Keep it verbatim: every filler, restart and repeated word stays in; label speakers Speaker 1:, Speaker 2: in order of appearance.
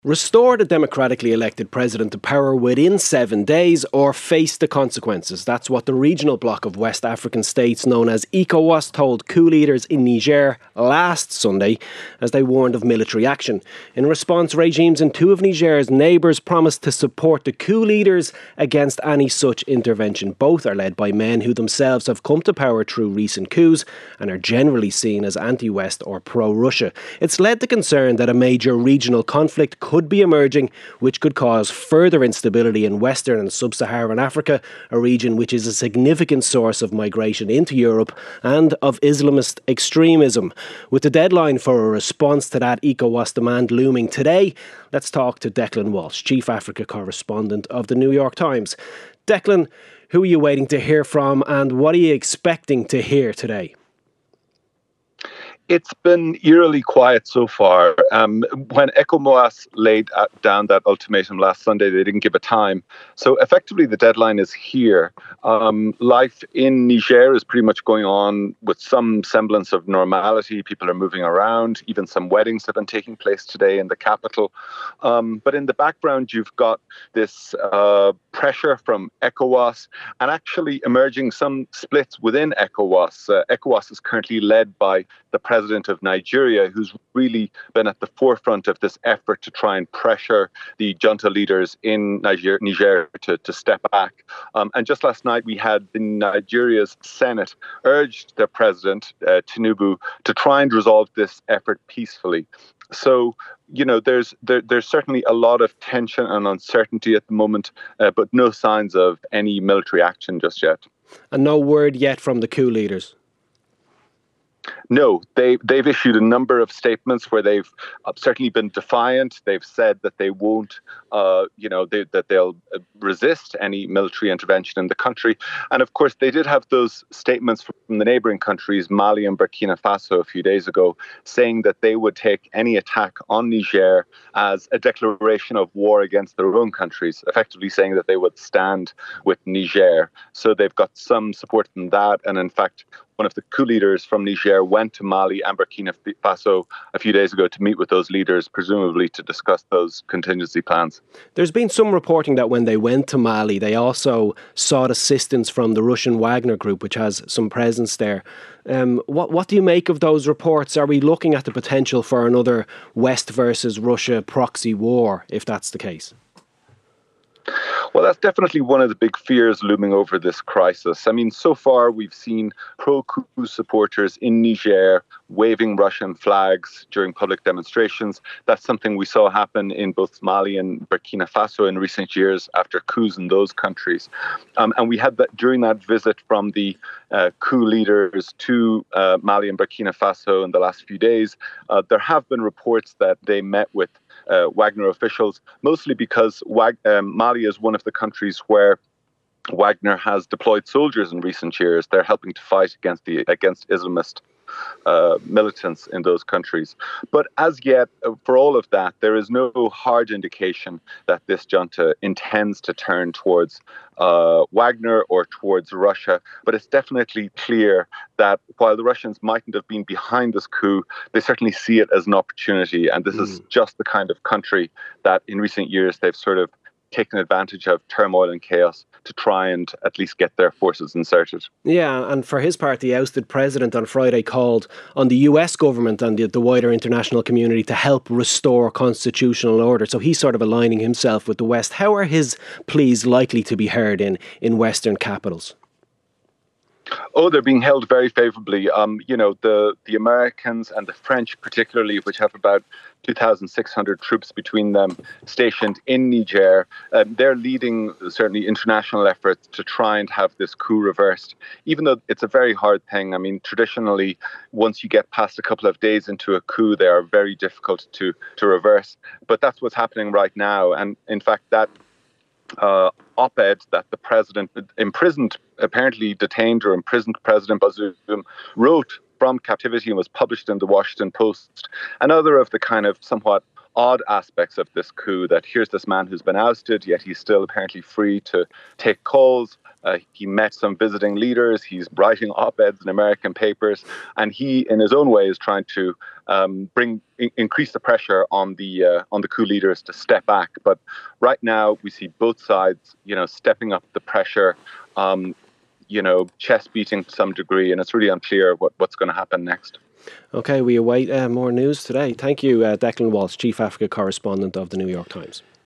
Speaker 1: Restore the democratically elected president to power within seven days or face the consequences. That's what the regional bloc of West African states known as ECOWAS told coup leaders in Niger last Sunday as they warned of military action. In response, regimes in two of Niger's neighbours promised to support the coup leaders against any such intervention. Both are led by men who themselves have come to power through recent coups and are generally seen as anti-West or pro-Russia. It's led to concern that a major regional conflict could could be emerging, which could cause further instability in Western and Sub-Saharan Africa, a region which is a significant source of migration into Europe and of Islamist extremism. With the deadline for a response to that ECOWAS demand looming today, let's talk to Declan Walsh, Chief Africa Correspondent of the New York Times. Declan, who are you waiting to hear from and what are you expecting to hear today?
Speaker 2: It's been eerily quiet so far. Um, when ECOWAS laid down that ultimatum last Sunday, they didn't give a time. So effectively, the deadline is here. Um, life in Niger is pretty much going on with some semblance of normality. People are moving around. Even some weddings have been taking place today in the capital. Um, but in the background, you've got this uh, pressure from ECOWAS and actually emerging some splits within ECOWAS. Uh, ECOWAS is currently led by the president of Nigeria, who's really been at the forefront of this effort to try and pressure the junta leaders in Niger, Niger to, to step back. Um, and just last night, we had the Nigeria's Senate urged their president, uh, Tinubu, to try and resolve this effort peacefully. So, you know, there's there, there's certainly a lot of tension and uncertainty at the moment, uh, but no signs of any military action just yet.
Speaker 1: And no word yet from the coup leaders?
Speaker 2: No, they, they've issued a number of statements where they've uh, certainly been defiant. They've said that they won't, uh, you know, they, that they'll resist any military intervention in the country. And of course, they did have those statements from the neighbouring countries, Mali and Burkina Faso, a few days ago, saying that they would take any attack on Niger as a declaration of war against their own countries, effectively saying that they would stand with Niger. So they've got some support in that. And in fact, one of the coup leaders from Niger went to Mali and Burkina Faso a few days ago to meet with those leaders, presumably to discuss those contingency plans.
Speaker 1: There's been some reporting that when they went to Mali, they also sought assistance from the Russian Wagner Group, which has some presence there. Um, what, what do you make of those reports? Are we looking at the potential for another West versus Russia proxy war, if that's the case?
Speaker 2: Well, that's definitely one of the big fears looming over this crisis. I mean, so far we've seen pro-coup supporters in Niger waving Russian flags during public demonstrations. That's something we saw happen in both Mali and Burkina Faso in recent years after coups in those countries. Um, and we had that during that visit from the uh, coup leaders to uh, Mali and Burkina Faso in the last few days. Uh, there have been reports that they met with Uh, Wagner officials, mostly because Wag- um, Mali is one of the countries where Wagner has deployed soldiers in recent years. They're helping to fight against the against Islamist uh, militants in those countries. But as yet, uh, for all of that, there is no hard indication that this junta intends to turn towards uh, Wagner or towards Russia. But it's definitely clear that while the Russians mightn't have been behind this coup, they certainly see it as an opportunity. And this mm. is just the kind of country that in recent years they've sort of taken advantage of turmoil and chaos to try and at least get their forces inserted.
Speaker 1: Yeah, and for his part, the ousted president on Friday called on the U S government and the, the wider international community to help restore constitutional order. So he's sort of aligning himself with the West. How are his pleas likely to be heard in, in Western capitals?
Speaker 2: Oh, they're being held very favourably. Um, you know, the, the Americans and the French particularly, which have about two thousand six hundred troops between them stationed in Niger, um, they're leading certainly international efforts to try and have this coup reversed, even though it's a very hard thing. I mean, traditionally, once you get past a couple of days into a coup, they are very difficult to, to reverse. But that's what's happening right now. And in fact, that Uh, op-ed that the president, imprisoned, apparently detained or imprisoned President Bazoum, wrote from captivity and was published in the Washington Post. Another of the kind of somewhat odd aspects of this coup, that here's this man who's been ousted, yet he's still apparently free to take calls. Uh, he met some visiting leaders. He's writing op-eds in American papers, and he, in his own way, is trying to um, bring in, increase the pressure on the uh, on the coup leaders to step back. But right now, we see both sides, you know, stepping up the pressure, um, you know, chest beating to some degree, and it's really unclear what, what's going to happen next.
Speaker 1: Okay, we await uh, more news today. Thank you, uh, Declan Walsh, Chief Africa Correspondent of the New York Times.